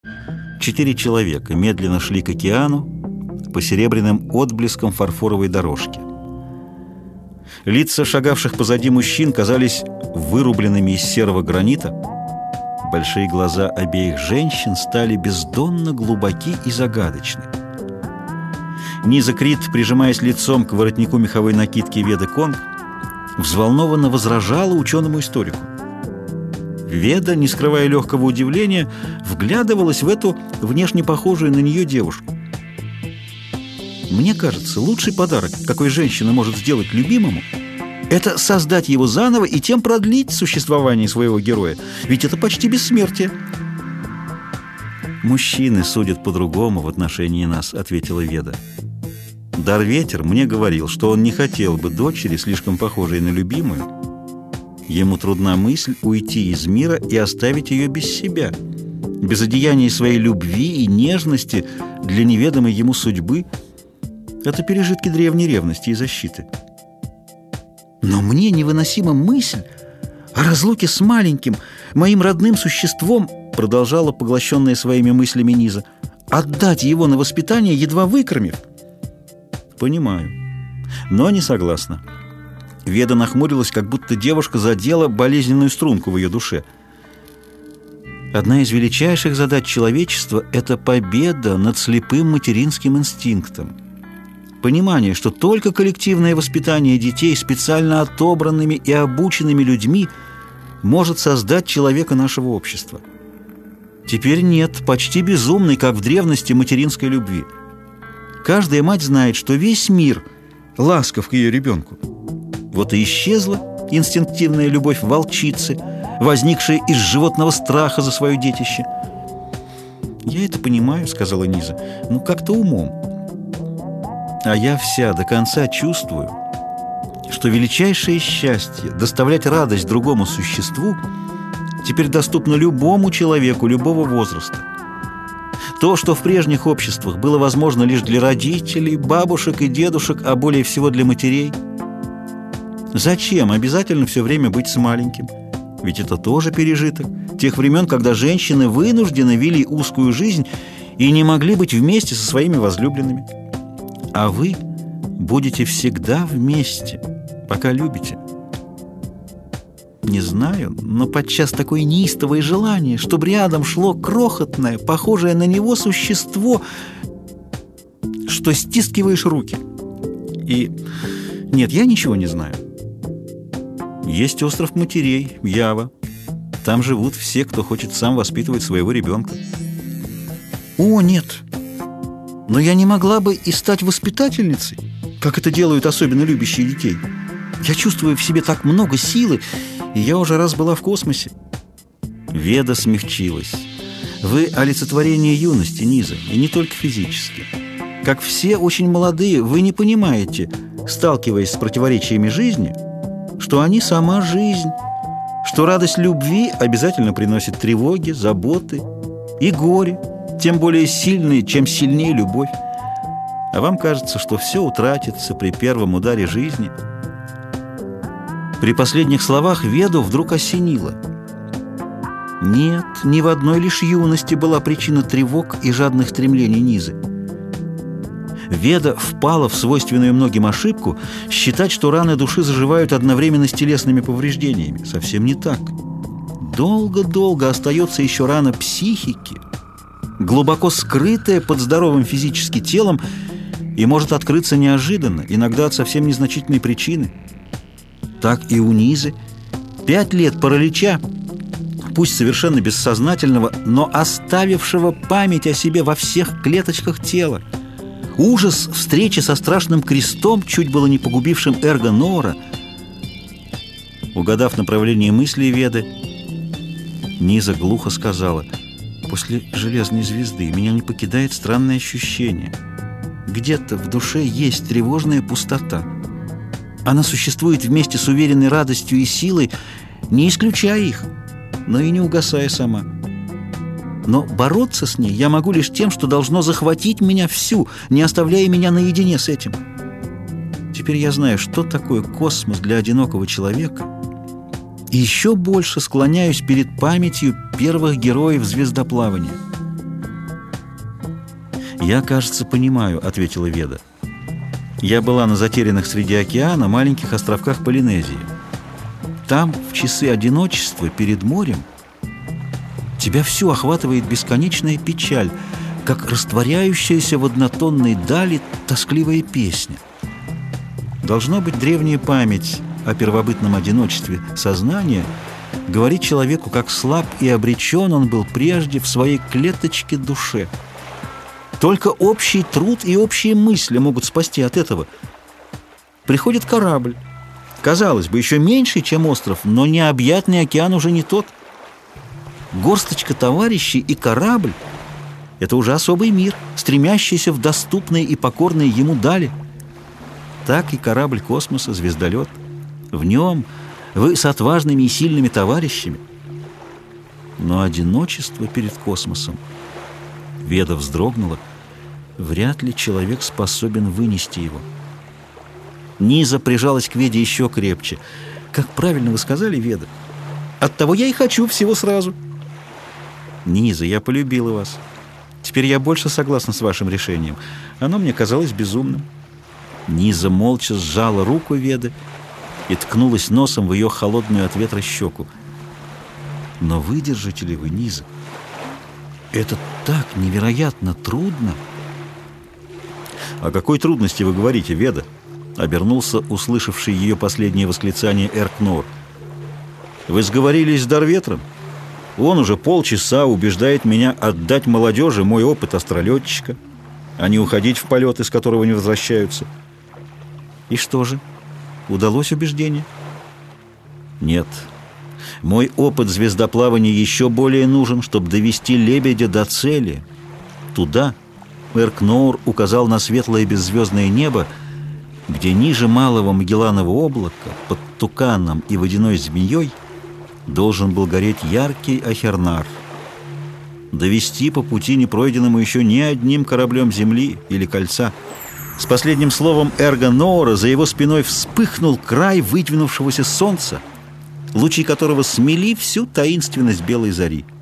4 человека медленно шли к океану по серебряным отблескам фарфоровой дорожки. Лица шагавших позади мужчин казались вырубленными из серого гранита. Большие глаза обеих женщин стали бездонно глубоки и загадочны. Низа Крит, прижимаясь лицом к воротнику меховой накидки Веды Конг, взволнованно возражала ученому-историку. Веда, не скрывая легкого удивления, вглядывалась в эту внешне похожую на нее девушку. Мне кажется, лучший подарок, какой женщина может сделать любимому, это создать его заново и тем продлить существование своего героя, ведь это почти бессмертие. «Мужчины судят по-другому в отношении нас», — ответила Веда. «Дарветер мне говорил, что он не хотел бы дочери, слишком похожей на любимую. Ему трудна мысль уйти из мира и оставить ее без себя, без одеяния своей любви и нежности для неведомой ему судьбы. Это пережитки древней ревности и защиты. Но мне невыносима мысль о разлуке с маленьким, моим родным существом, продолжала поглощенная своими мыслями Низа, отдать его на воспитание, едва выкормив». «Понимаю, но не согласна». Веда нахмурилась, как будто девушка задела болезненную струнку в ее душе. «Одна из величайших задач человечества – это победа над слепым материнским инстинктом. Понимание, что только коллективное воспитание детей специально отобранными и обученными людьми может создать человека нашего общества. Теперь нет почти безумной, как в древности, материнской любви. Каждая мать знает, что весь мир ласков к ее ребенку. Вот и исчезла инстинктивная любовь волчицы, возникшая из животного страха за свое детище». «Я это понимаю», — сказала Низа, — «ну как-то умом. А я вся до конца чувствую, что величайшее счастье — доставлять радость другому существу — теперь доступно любому человеку любого возраста. То, что в прежних обществах было возможно лишь для родителей, бабушек и дедушек, а более всего для матерей. Зачем обязательно все время быть с маленьким? Ведь это тоже пережиток тех времен, когда женщины вынуждены вели узкую жизнь и не могли быть вместе со своими возлюбленными. А вы будете всегда вместе, пока любите. Не знаю, но подчас такое неистовое желание, чтобы рядом шло крохотное, похожее на него существо, что стискиваешь руки. И нет, я ничего не знаю. Есть остров матерей, Ява. Там живут все, кто хочет сам воспитывать своего ребенка». «О, нет! Но я не могла бы и стать воспитательницей, как это делают особенно любящие детей. Я чувствую в себе так много силы, и я уже раз была в космосе». Веда смягчилась. «Вы олицетворение юности, Низа, и не только физически. Как все очень молодые, вы не понимаете, сталкиваясь с противоречиями жизни, что они сама жизнь, что радость любви обязательно приносит тревоги, заботы и горе, тем более сильные, чем сильнее любовь. А вам кажется, что все утратится при первом ударе жизни». При последних словах Веду вдруг осенило. Нет, ни в одной лишь юности была причина тревог и жадных стремлений Низы. Веда впала в свойственную многим ошибку считать, что раны души заживают одновременно с телесными повреждениями. Совсем не так. Долго-долго остается еще рана психики, глубоко скрытая под здоровым физически телом, и может открыться неожиданно, иногда от совсем незначительной причины. Так и у Низы 5 лет паралича, пусть совершенно бессознательного, но оставившего память о себе во всех клеточках тела. Ужас встречи со страшным крестом, чуть было не погубившим Эрго Ноора. Угадав направление мыслей Веды, Низа глухо сказала: «После железной звезды меня не покидает странное ощущение. Где-то в душе есть тревожная пустота. Она существует вместе с уверенной радостью и силой, не исключая их, но и не угасая сама. Но бороться с ней я могу лишь тем, что должно захватить меня всю, не оставляя меня наедине с этим. Теперь я знаю, что такое космос для одинокого человека, и еще больше склоняюсь перед памятью первых героев звездоплавания. «Я, кажется, понимаю», — ответила Веда. «Я была на затерянных среди океана маленьких островках Полинезии. Там, в часы одиночества перед морем, тебя всю охватывает бесконечная печаль, как растворяющаяся в однотонной дали тоскливая песня. Должно быть, древняя память о первобытном одиночестве сознания говорит человеку, как слаб и обречен он был прежде в своей клеточке душе. Только общий труд и общие мысли могут спасти от этого. Приходит корабль, казалось бы, еще меньший, чем остров, но необъятный океан уже не тот. Горсточка товарищей и корабль — это уже особый мир, стремящийся в доступные и покорные ему дали. Так и корабль космоса, звездолет. В нем вы с отважными и сильными товарищами. Но одиночество перед космосом... Веда вздрогнула. Вряд ли человек способен вынести его. Низа прижалась к Веде еще крепче. «Как правильно вы сказали, Веда. Оттого я и хочу всего сразу». «Низа, я полюбила вас. Теперь я больше согласна с вашим решением. Оно мне казалось безумным». Низа молча сжала руку Веды и ткнулась носом в ее холодную от ветра щеку. «Но выдержите ли вы, Низа? Это так невероятно трудно!» «О какой трудности вы говорите, Веда?» — обернулся услышавший ее последнее восклицание Эркнор. «Вы сговорились с Дарветром? Он уже полчаса убеждает меня отдать молодежи мой опыт астролетчика, а не уходить в полет, из которого не возвращаются». «И что же? Удалось убеждение?» «Нет. Мой опыт звездоплавания еще более нужен, чтобы довести лебедя до цели. Туда». Эркноор указал на светлое беззвездное небо, где ниже малого Магелланового облака, под туканом и водяной змеей, должен был гореть яркий Ахернар. Довести по пути непройденному еще ни одним кораблем Земли или Кольца. С последним словом Эрго Ноора за его спиной вспыхнул край выдвинувшегося солнца, лучи которого смели всю таинственность белой зари.